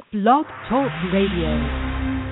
Blog Talk Radio.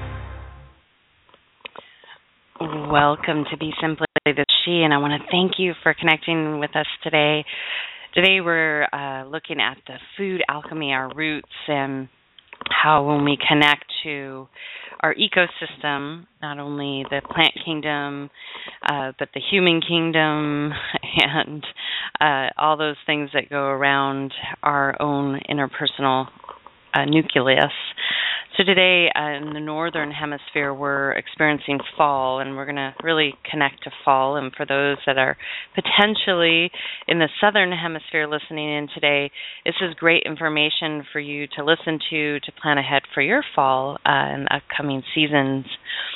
Welcome to Be Simply the She, and I want to thank you for connecting with us today. Today we're looking at the food alchemy, our roots, and how when we connect to our ecosystem, not only the plant kingdom, but the human kingdom, and all those things that go around our own interpersonal nucleus. So today in the northern hemisphere, we're experiencing fall, and we're going to really connect to fall. And for those that are potentially in the southern hemisphere listening in today, this is great information for you to listen to plan ahead for your fall and upcoming seasons.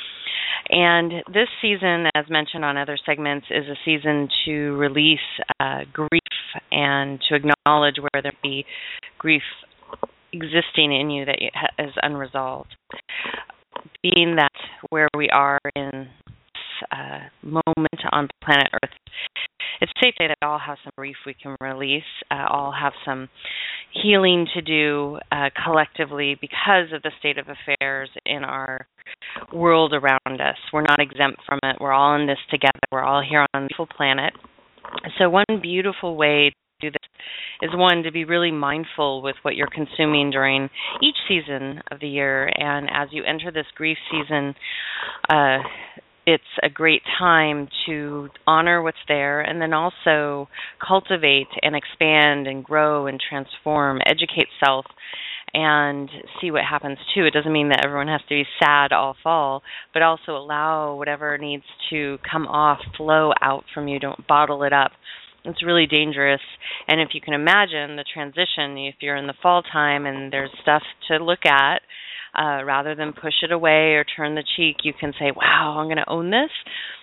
And this season, as mentioned on other segments, is a season to release grief and to acknowledge where there be grief existing in you that is unresolved. Being that where we are in this moment on planet Earth, it's safe to say that all have some grief we can release, all have some healing to do collectively because of the state of affairs in our world around us. We're not exempt from it. We're all in this together. We're all here on a beautiful planet. So one beautiful way to do this is, one, to be really mindful with what you're consuming during each season of the year. And as you enter this grief season, it's a great time to honor what's there and then also cultivate and expand and grow and transform, educate self, and see what happens too. It doesn't mean that everyone has to be sad all fall, but also allow whatever needs to come off, flow out from you. Don't bottle it up. It's really dangerous. And if you can imagine the transition, if you're in the fall time and there's stuff to look at, rather than push it away or turn the cheek, you can say, wow, I'm going to own this.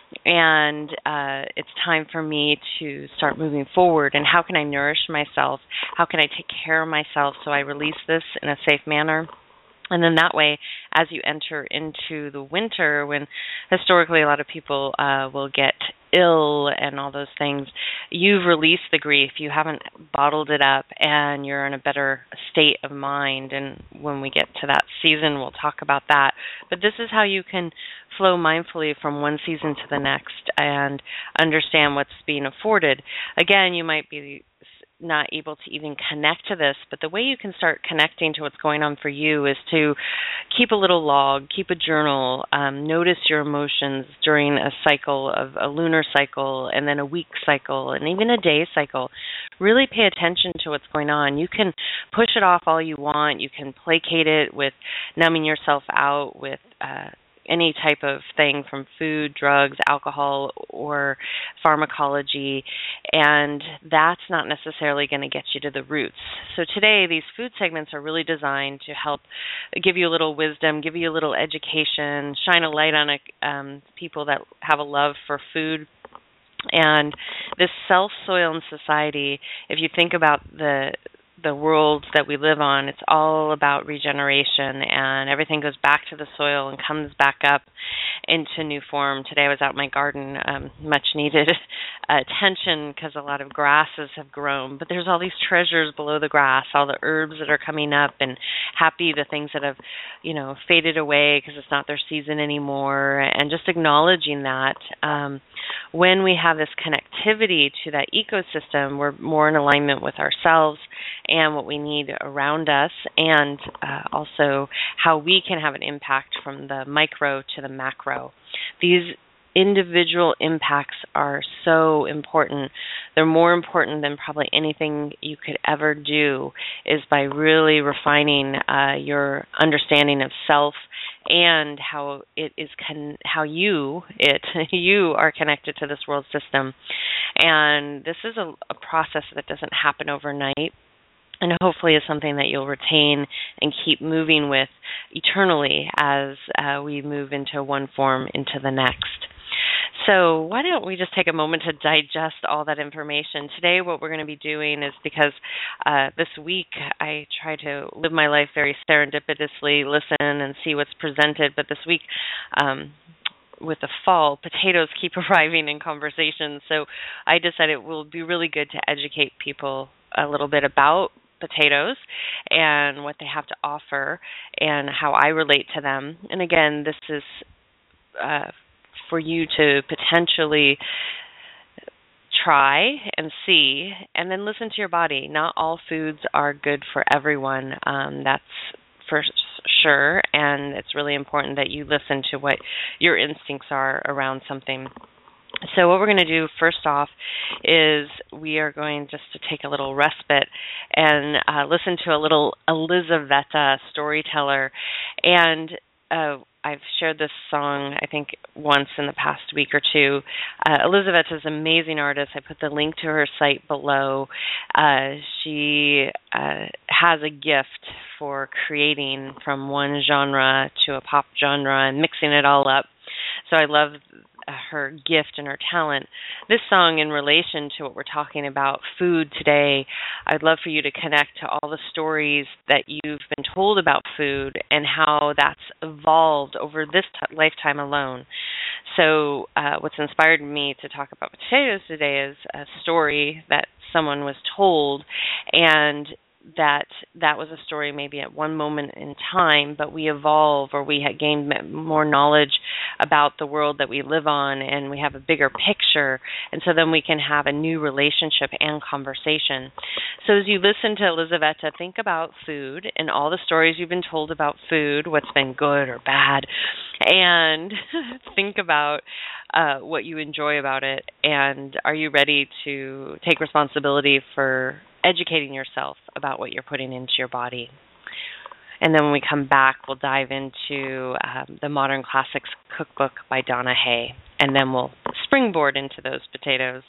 And it's time for me to start moving forward. And how can I nourish myself? How can I take care of myself so I release this in a safe manner? And then that way, as you enter into the winter, when historically a lot of people will get ill and all those things, you've released the grief. You haven't bottled it up, and you're in a better state of mind. And when we get to that season, we'll talk about that. But this is how you can flow mindfully from one season to the next and understand what's being afforded. Again, you might be not able to even connect to this, but the way you can start connecting to what's going on for you is to keep a little log, keep a journal, notice your emotions during a cycle of a lunar cycle and then a week cycle and even a day cycle. Really pay attention to what's going on. You can push it off all you want. You can placate it with numbing yourself out with any type of thing from food, drugs, alcohol, or pharmacology, and that's not necessarily going to get you to the roots. So today, these food segments are really designed to help give you a little wisdom, give you a little education, shine a light on people that have a love for food. And this self-soil in society, if you think about the world that we live on, it's all about regeneration, and everything goes back to the soil and comes back up into new form. Today I was out in my garden, much needed attention because a lot of grasses have grown, but there's all these treasures below the grass, all the herbs that are coming up, and happy the things that have, faded away because it's not their season anymore, and just acknowledging that. When we have this connectivity to that ecosystem, we're more in alignment with ourselves and what we need around us, and also how we can have an impact from the micro to the macro. These individual impacts are so important. They're more important than probably anything you could ever do, is by really refining your understanding of self and how it is you are connected to this world system. And this is a process that doesn't happen overnight, and hopefully is something that you'll retain and keep moving with eternally as we move into one form into the next. So why don't we just take a moment to digest all that information. Today what we're going to be doing is, because this week I try to live my life very serendipitously, listen and see what's presented, but this week with the fall, potatoes keep arriving in conversations. So I decided it will be really good to educate people a little bit about potatoes and what they have to offer and how I relate to them. And again, this is for you to potentially try and see, and then listen to your body. Not all foods are good for everyone. That's for sure, and it's really important that you listen to what your instincts are around something. So what we're going to do first off is we are going just to take a little respite and listen to a little Elizaveta storyteller. And I've shared this song, I think, once in the past week or two. Elizaveta is an amazing artist. I put the link to her site below. She has a gift for creating from one genre to a pop genre and mixing it all up. So I love her gift and her talent. This song, in relation to what we're talking about, food today, I'd love for you to connect to all the stories that you've been told about food and how that's evolved over this lifetime alone. So what's inspired me to talk about potatoes today is a story that someone was told, and that was a story maybe at one moment in time, but we evolve, or we had gained more knowledge about the world that we live on, and we have a bigger picture, and so then we can have a new relationship and conversation. So as you listen to Elizaveta, think about food and all the stories you've been told about food, what's been good or bad, and think about what you enjoy about it, and are you ready to take responsibility for educating yourself about what you're putting into your body. And then when we come back, we'll dive into the Modern Classics Cookbook by Donna Hay, and then we'll springboard into those potatoes.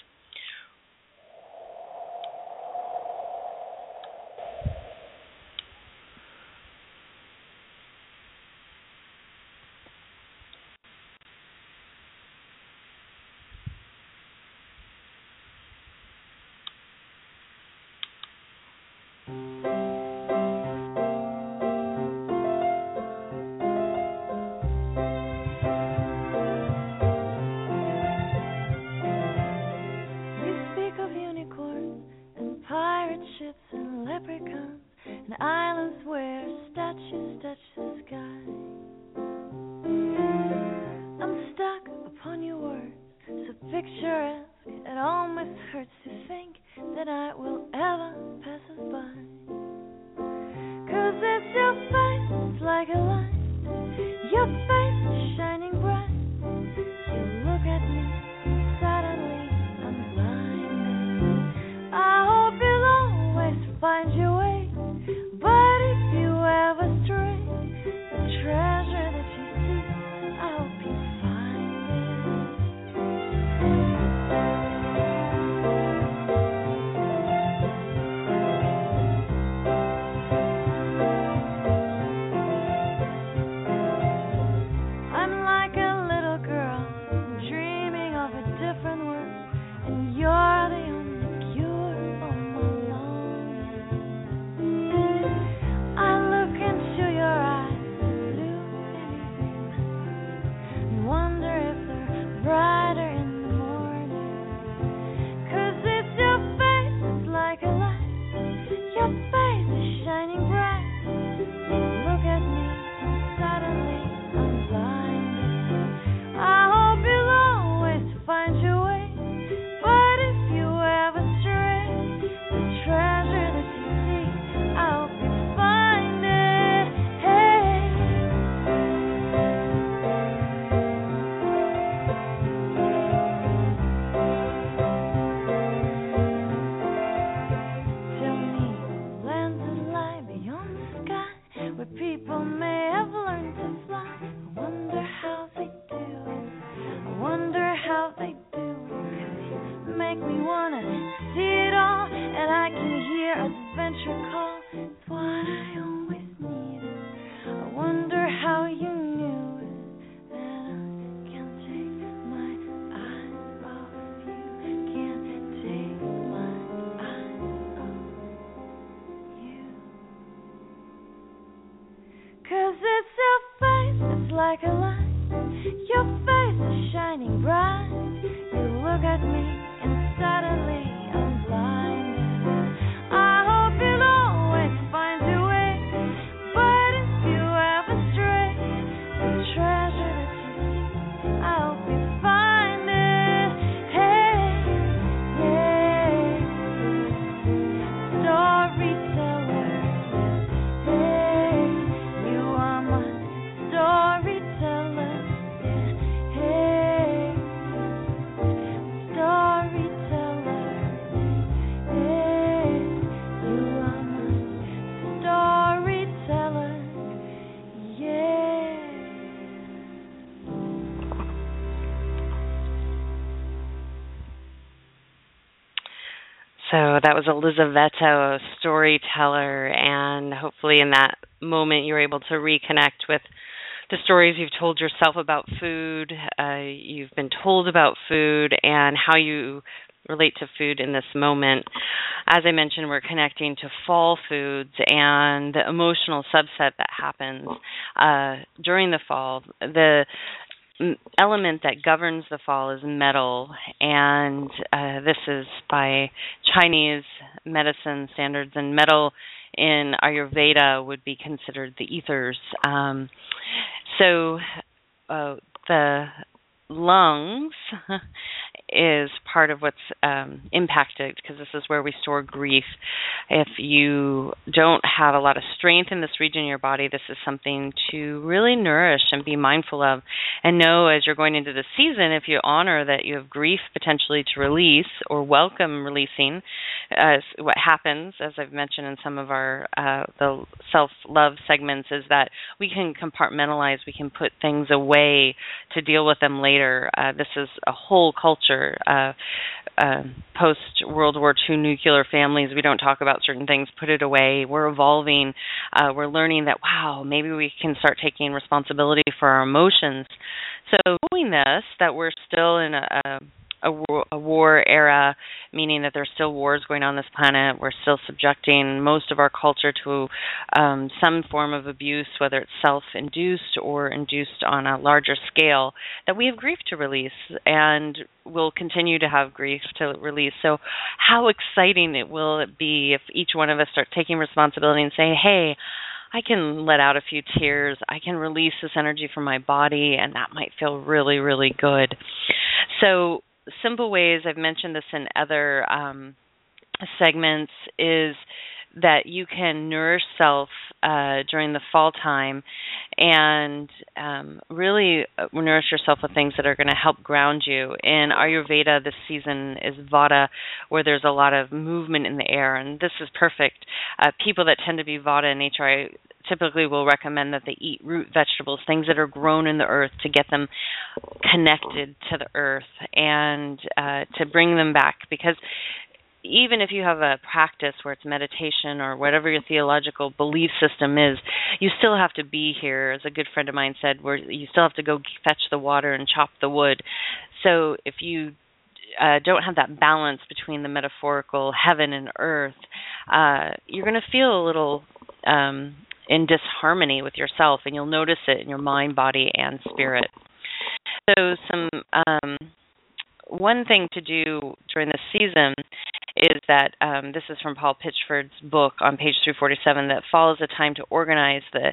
Look at me and suddenly I'm blinded. I hope you'll So that was Elizaveta, a storyteller, and hopefully in that moment you were able to reconnect with the stories you've told yourself about food, you've been told about food, and how you relate to food in this moment. As I mentioned, we're connecting to fall foods and the emotional subset that happens during the fall. The element that governs the fall is metal, and this is by Chinese medicine standards, and metal in Ayurveda would be considered the ethers. So the lungs is part of what's impacted, because this is where we store grief. If you don't have a lot of strength in this region of your body, this is something to really nourish and be mindful of. And know as you're going into the season, if you honor that you have grief potentially to release or welcome releasing, what happens, as I've mentioned in some of our the self-love segments, is that we can compartmentalize, we can put things away to deal with them later. This is a whole culture. Post-World War II nuclear families, we don't talk about certain things, put it away. We're evolving. We're learning that, wow, maybe we can start taking responsibility for our emotions. So knowing this, that we're still in a war era, meaning that there's still wars going on this planet. We're still subjecting most of our culture to some form of abuse, whether it's self-induced or induced on a larger scale, that we have grief to release, and we'll continue to have grief to release. So how exciting will it be if each one of us start taking responsibility and say, hey, I can let out a few tears, I can release this energy from my body, and that might feel really, really good. So simple ways, I've mentioned this in other segments, is that you can nourish self during the fall time and really nourish yourself with things that are going to help ground you. In Ayurveda, this season is Vata, where there's a lot of movement in the air, and this is perfect. People that tend to be Vata in nature, I typically will recommend that they eat root vegetables, things that are grown in the earth, to get them connected to the earth and to bring them back. Because even if you have a practice where it's meditation or whatever your theological belief system is, you still have to be here. As a good friend of mine said, where you still have to go fetch the water and chop the wood. So if you don't have that balance between the metaphorical heaven and earth, you're going to feel a little in disharmony with yourself, and you'll notice it in your mind, body, and spirit. So one thing to do during this season is that, this is from Paul Pitchford's book on page 347, that fall is a time to organize the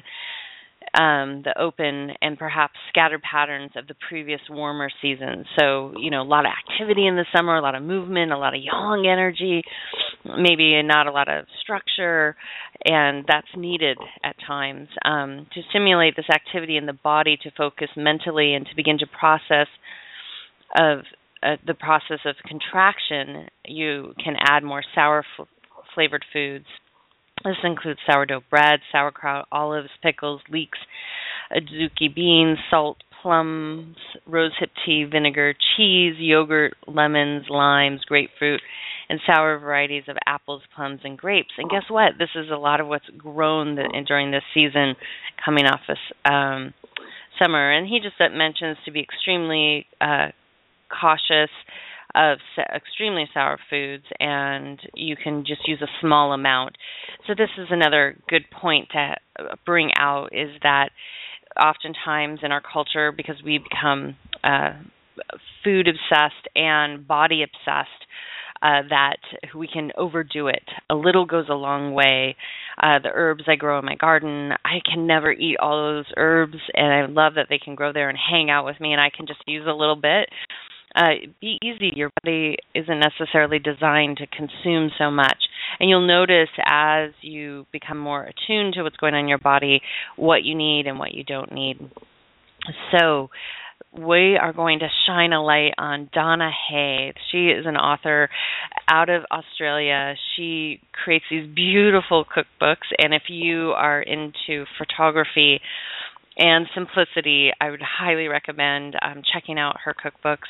open and perhaps scattered patterns of the previous warmer seasons. So, a lot of activity in the summer, a lot of movement, a lot of yang energy, maybe not a lot of structure, and that's needed at times to stimulate this activity in the body, to focus mentally, and to begin to process of the process of contraction. You can add more sour flavored foods. This includes sourdough bread, sauerkraut, olives, pickles, leeks, azuki beans, salt, plums, rosehip tea, vinegar, cheese, yogurt, lemons, limes, grapefruit, and sour varieties of apples, plums, and grapes. And guess what? This is a lot of what's grown during this season, coming off this summer. And he just mentions to be extremely cautious of extremely sour foods, and you can just use a small amount. So this is another good point to bring out, is that oftentimes in our culture, because we become food obsessed and body obsessed, that we can overdo it. A little goes a long way. The herbs I grow in my garden, I can never eat all those herbs, and I love that they can grow there and hang out with me, and I can just use a little bit. Be easy. Your body isn't necessarily designed to consume so much. And you'll notice as you become more attuned to what's going on in your body, what you need and what you don't need. So we are going to shine a light on Donna Hay. She is an author out of Australia. She creates these beautiful cookbooks, and if you are into photography and simplicity, I would highly recommend checking out her cookbooks. I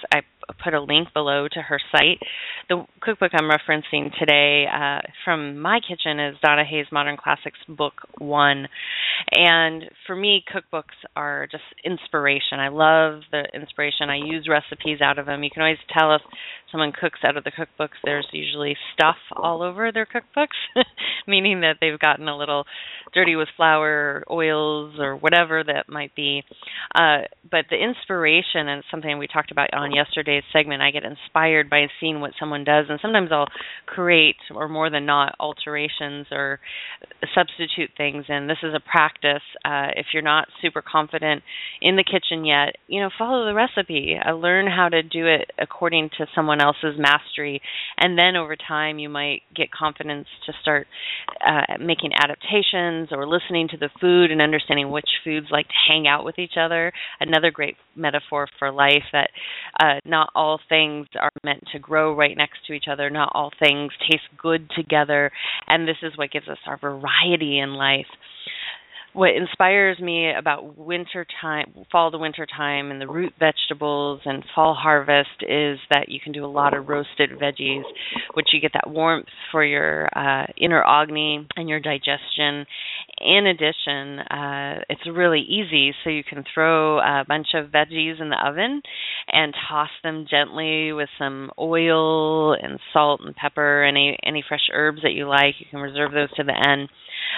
put a link below to her site. The cookbook I'm referencing today from my kitchen is Donna Hayes' Modern Classics Book 1. And for me, cookbooks are just inspiration. I love the inspiration. I use recipes out of them. You can always tell if someone cooks out of the cookbooks. There's usually stuff all over their cookbooks, meaning that they've gotten a little dirty with flour or oils or whatever that might be. But the inspiration, and something we talked about on yesterday's segment, I get inspired by seeing what someone does, and sometimes I'll create, or more than not, alterations or substitute things. And this is a practice. If you're not super confident in the kitchen yet, follow the recipe. Learn how to do it according to someone else's mastery, and then over time you might get confidence to start making adaptations or listening to the food and understanding which foods like to hang out with each other. Another great metaphor for life, that not all things are meant to grow right next to each other. Not all things taste good together, and this is what gives us our variety in life. What inspires me about winter time, fall to winter time, and the root vegetables and fall harvest is that you can do a lot of roasted veggies, which you get that warmth for your inner agni and your digestion. In addition, it's really easy, so you can throw a bunch of veggies in the oven and toss them gently with some oil and salt and pepper, any fresh herbs that you like. You can reserve those to the end.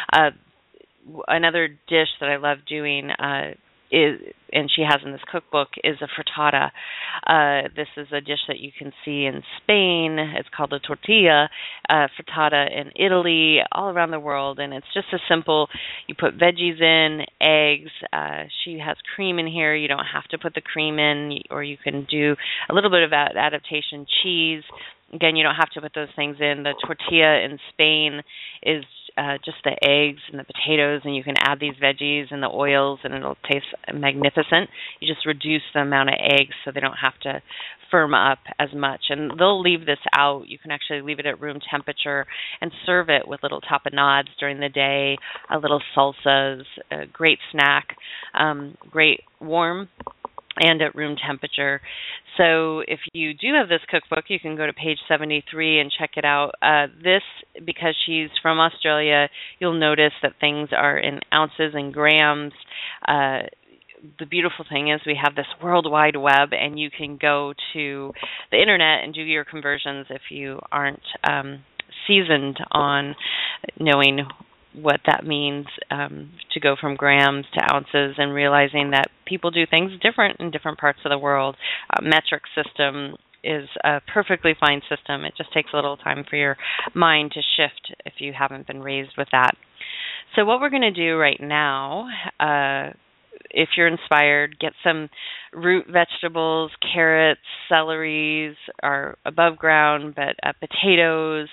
Another dish that I love doing is, and she has in this cookbook, is a frittata. This is a dish that you can see in Spain. It's called a tortilla, frittata in Italy, all around the world, and it's just a simple, you put veggies in, eggs. She has cream in here. You don't have to put the cream in, or you can do a little bit of adaptation, cheese. Again, you don't have to put those things in. The tortilla in Spain is just the eggs and the potatoes, and you can add these veggies and the oils, and it'll taste magnificent. You just reduce the amount of eggs so they don't have to firm up as much. And they'll leave this out. You can actually leave it at room temperature and serve it with little tapenades during the day, little salsas, a great snack, great warm and at room temperature. So if you do have this cookbook, you can go to page 73 and check it out. This, because she's from Australia, you'll notice that things are in ounces and grams. The beautiful thing is we have this World Wide Web, and you can go to the internet and do your conversions if you aren't seasoned on knowing what that means, to go from grams to ounces, and realizing that people do things different in different parts of the world. Metric system is a perfectly fine system. It just takes a little time for your mind to shift if you haven't been raised with that. So what we're going to do right now, if you're inspired, get some root vegetables. Carrots, celeries are above ground, but potatoes,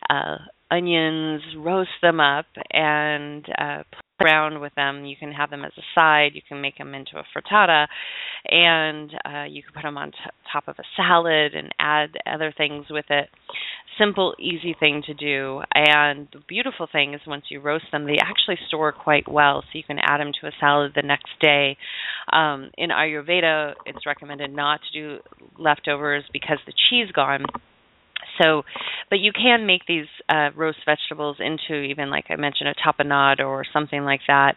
onions, roast them up and play around with them. You can have them as a side. You can make them into a frittata, and you can put them on top of a salad and add other things with it. Simple, easy thing to do. And the beautiful thing is once you roast them, they actually store quite well, so you can add them to a salad the next day. In Ayurveda, it's recommended not to do leftovers because the chi is gone. So, but you can make these roast vegetables into, even like I mentioned, a tapenade or something like that.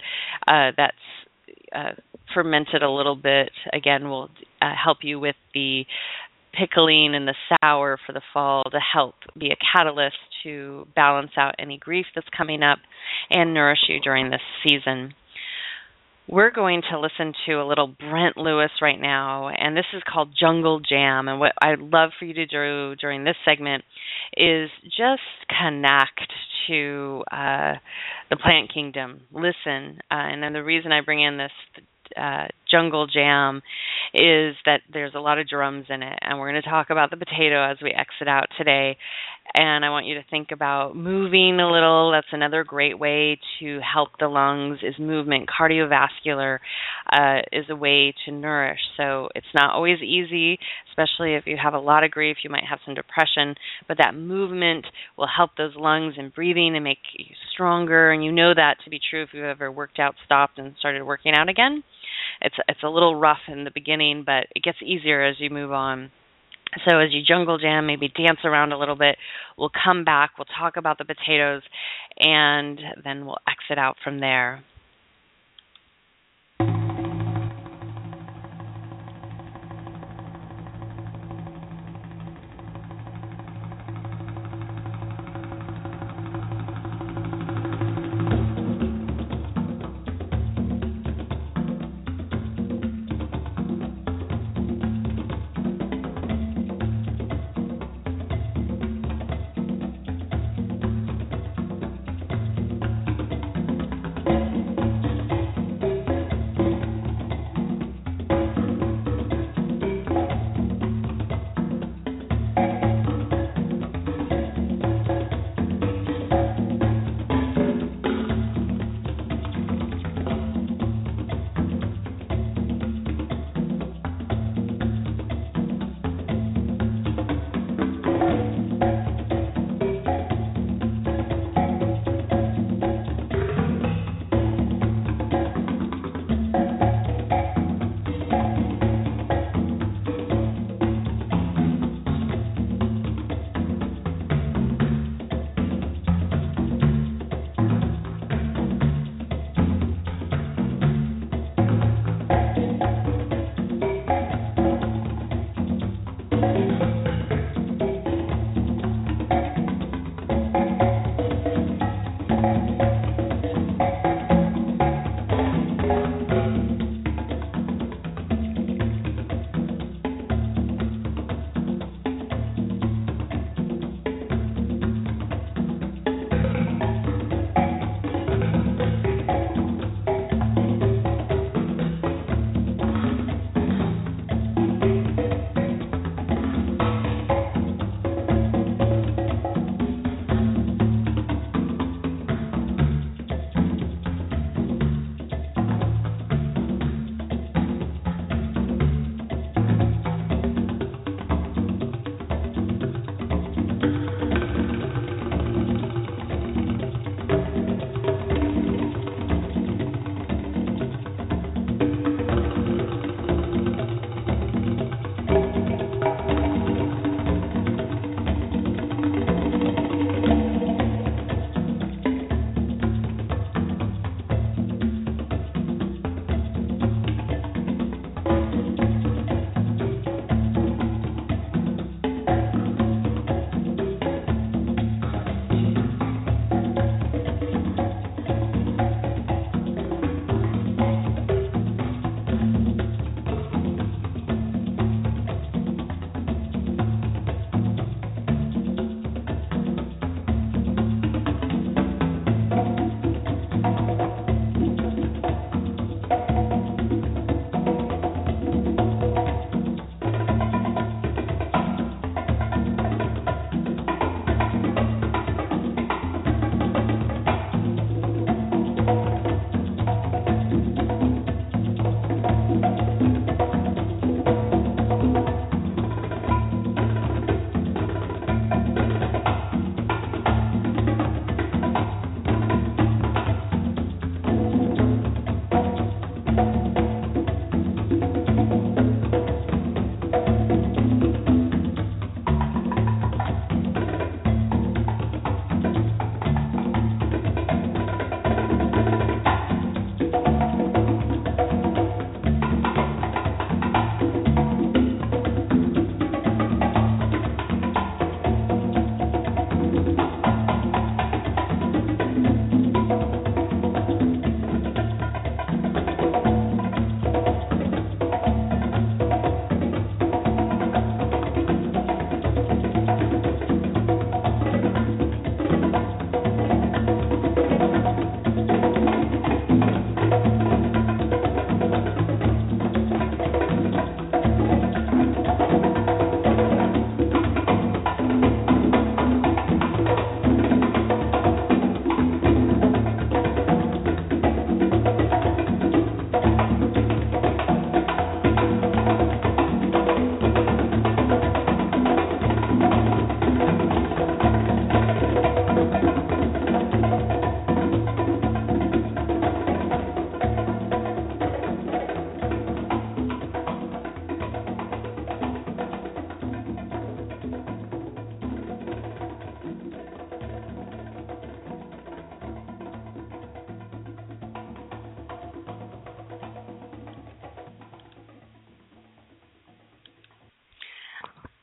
That's fermented a little bit. Again, will help you with the pickling and the sour for the fall, to help be a catalyst to balance out any grief that's coming up and nourish you during this season. We're going to listen to a little Brent Lewis right now, and this is called Jungle Jam. And what I'd love for you to do during this segment is just connect to the plant kingdom. Listen, and then the reason I bring in this Jungle Jam is that there's a lot of drums in it, and we're going to talk about the potato as we exit out today. And I want you to think about moving a little. That's another great way to help the lungs, is movement. Cardiovascular is a way to nourish. So it's not always easy, especially if you have a lot of grief. You might have some depression, but that movement will help those lungs and breathing and make you stronger. And you know that to be true if you've ever worked out, stopped, and started working out again. It's a little rough in the beginning, but it gets easier as you move on. So as you jungle jam, maybe dance around a little bit. We'll come back, we'll talk about the potatoes, and then we'll exit out from there.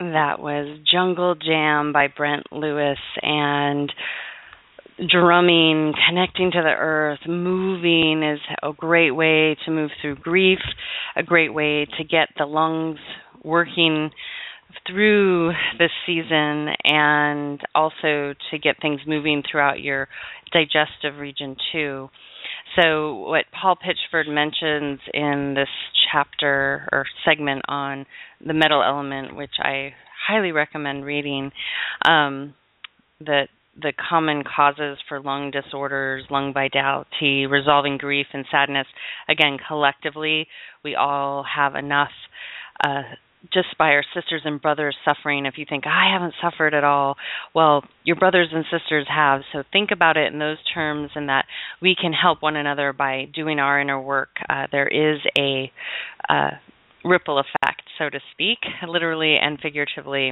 That was Jungle Jam by Brent Lewis, and drumming, connecting to the earth, moving is a great way to move through grief, a great way to get the lungs working through this season, and also to get things moving throughout your digestive region too. So what Paul Pitchford mentions in this chapter or segment on the metal element, which I highly recommend reading, that the common causes for lung disorders, lung vitality, resolving grief and sadness, again, collectively, we all have enough just by our sisters and brothers suffering. If you think, I haven't suffered at all, well, your brothers and sisters have. So think about it in those terms, and that we can help one another by doing our inner work. There is a ripple effect, so to speak, literally and figuratively.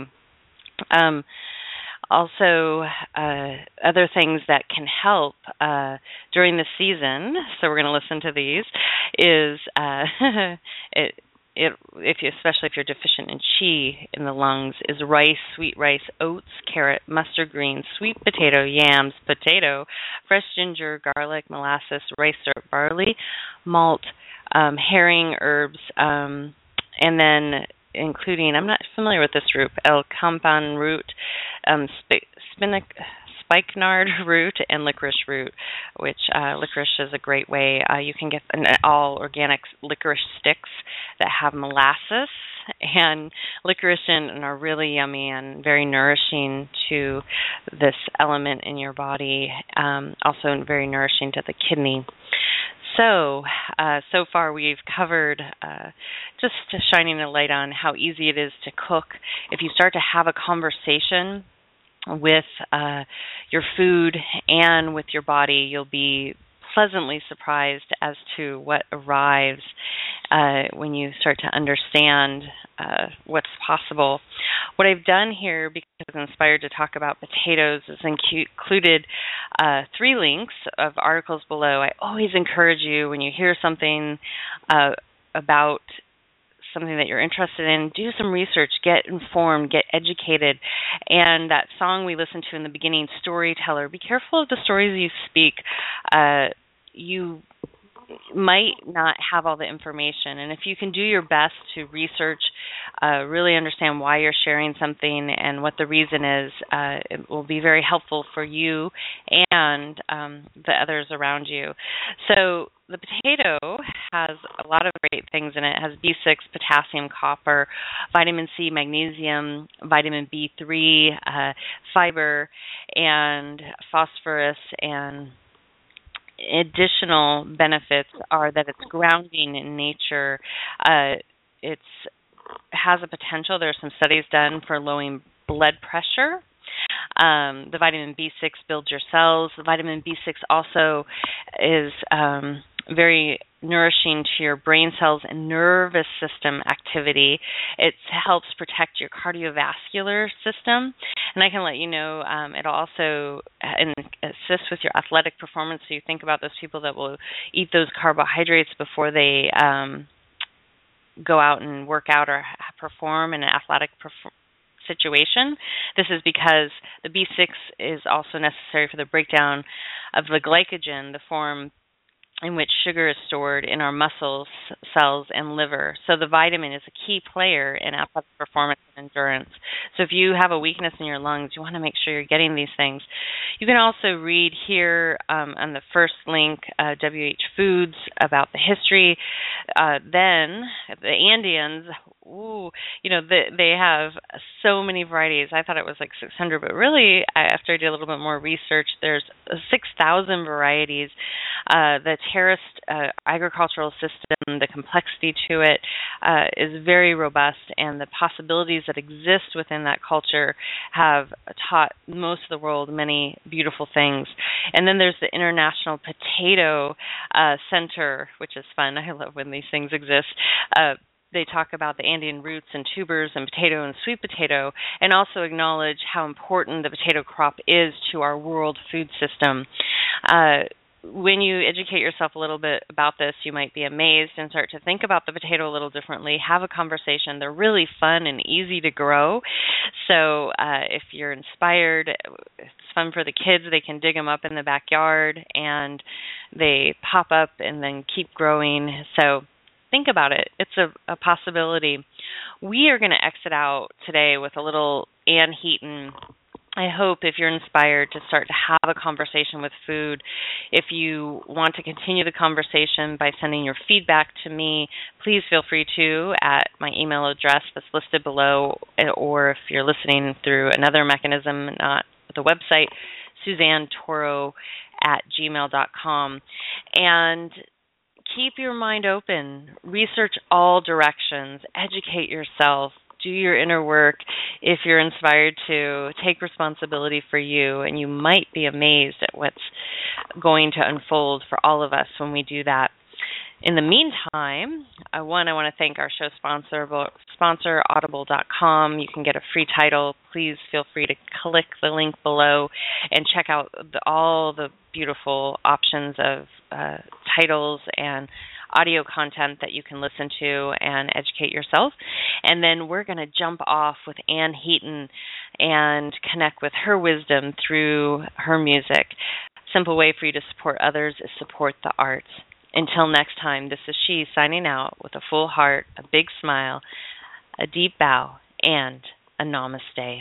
Also, other things that can help during the season, so we're going to listen to these, is especially if you're deficient in qi in the lungs, is rice, sweet rice, oats, carrot, mustard greens, sweet potato, yams, potato, fresh ginger, garlic, molasses, rice syrup, barley, malt, herring, herbs, and then including, I'm not familiar with this root, L-campan root, spikenard root, and licorice root, which licorice is a great way. You can get all organic licorice sticks that have molasses and licorice in, and are really yummy and very nourishing to this element in your body, also very nourishing to the kidney. So far we've covered just shining a light on how easy it is to cook. If you start to have a conversation with your food and with your body, you'll be pleasantly surprised as to what arrives when you start to understand what's possible. What I've done here, because I'm inspired to talk about potatoes, is included 3 links of articles below. I always encourage you, when you hear something about something that you're interested in, do some research, get informed, get educated. And that song we listened to in the beginning, Storyteller, be careful of the stories you speak. You might not have all the information, and if you can do your best to research, really understand why you're sharing something and what the reason is, it will be very helpful for you and the others around you. So the potato has a lot of great things in it. It has B6, potassium, copper, vitamin C, magnesium, vitamin B3, fiber, and phosphorus, and additional benefits are that it's grounding in nature. It has a potential, there are some studies done for lowering blood pressure. The vitamin B6 builds your cells. The vitamin B6 also is very nourishing to your brain cells and nervous system activity. It helps protect your cardiovascular system. And I can let you know, it'll also assist with your athletic performance. So you think about those people that will eat those carbohydrates before they go out and work out or perform in an athletic situation. This is because the B6 is also necessary for the breakdown of the glycogen, the form in which sugar is stored in our muscles, cells, and liver. So the vitamin is a key player in athletic performance and endurance. So if you have a weakness in your lungs, you want to make sure you're getting these things. You can also read here on the first link, WH Foods, about the history. Then the Andeans, they have so many varieties. I thought it was like 600, but really, after I did a little bit more research, there's 6,000 varieties. The terraced agricultural system, the complexity to it is very robust, and the possibilities that exist within that culture have taught most of the world many beautiful things. And then there's the International Potato Center, which is fun. I love when these things exist. They talk about the Andean roots and tubers and potato and sweet potato, and also acknowledge how important the potato crop is to our world food system. when you educate yourself a little bit about this, you might be amazed and start to think about the potato a little differently. Have a conversation. They're really fun and easy to grow. So if you're inspired, it's fun for the kids. They can dig them up in the backyard, and they pop up and then keep growing. So think about it. It's a possibility. We are going to exit out today with a little Anne Heaton. I hope if you're inspired to start to have a conversation with food, if you want to continue the conversation by sending your feedback to me, please feel free to at my email address that's listed below, or if you're listening through another mechanism, not the website, SuzanneToro@gmail.com. And keep your mind open. Research all directions. Educate yourself. Do your inner work. If you're inspired to, take responsibility for you, and you might be amazed at what's going to unfold for all of us when we do that. In the meantime, I want to thank our show sponsor, Audible.com. You can get a free title. Please feel free to click the link below and check out all the beautiful options of titles and audio content that you can listen to and educate yourself. And then we're going to jump off with Anne Heaton and connect with her wisdom through her music. Simple way for you to support others is support the arts. Until next time, this is she signing out with a full heart, a big smile, a deep bow, and a namaste.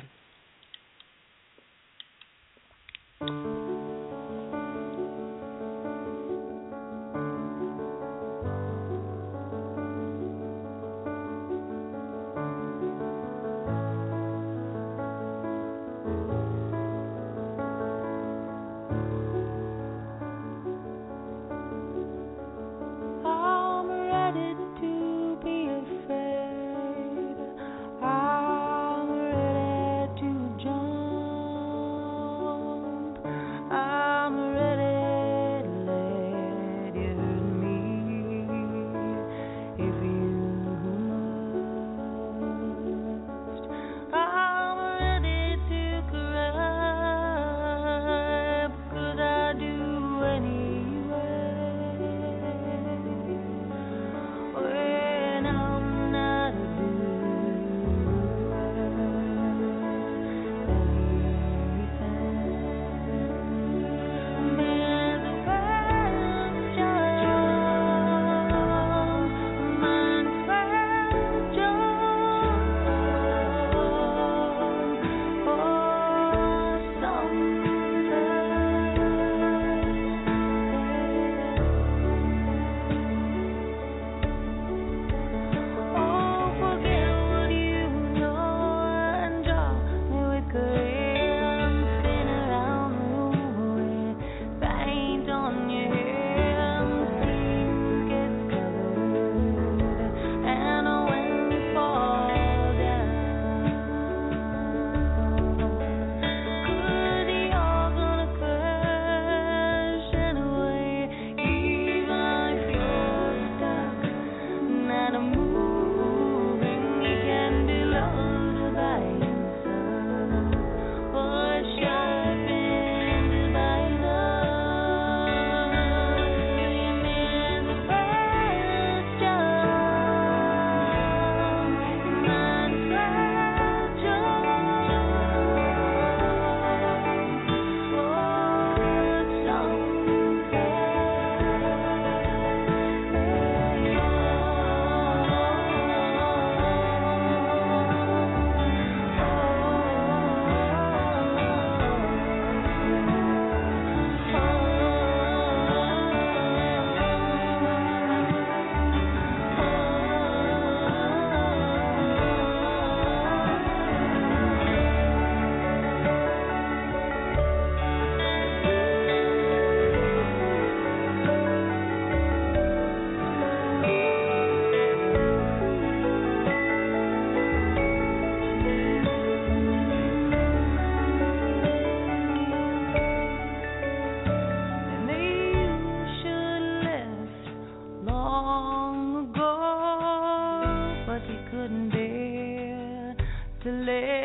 couldn't bear to let